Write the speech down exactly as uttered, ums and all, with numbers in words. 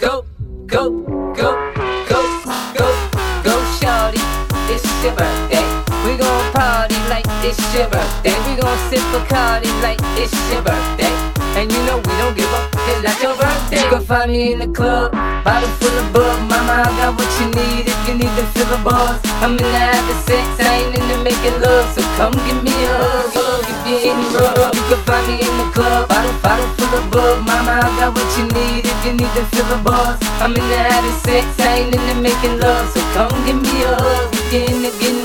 Go, go, go, go, go, go, shawty, it's your birthday. We gon' party like it's your birthday. We gon' sip Bacardi like it's your birthday. And you know we don't give up, it's like your birthday. You can find me in the club, bottle full of bug. Mama, I got what you need if you need to fill the bars. I'm in the having sex, I ain't into making love. So come give me a hug, hug if you ain't rough. You can find me in the club, bottle, bottle full of bug. Mama, I got what you need if you need to fill the bars. I'm in the having sex, I ain't into making love. So come give me a hug if you're into getting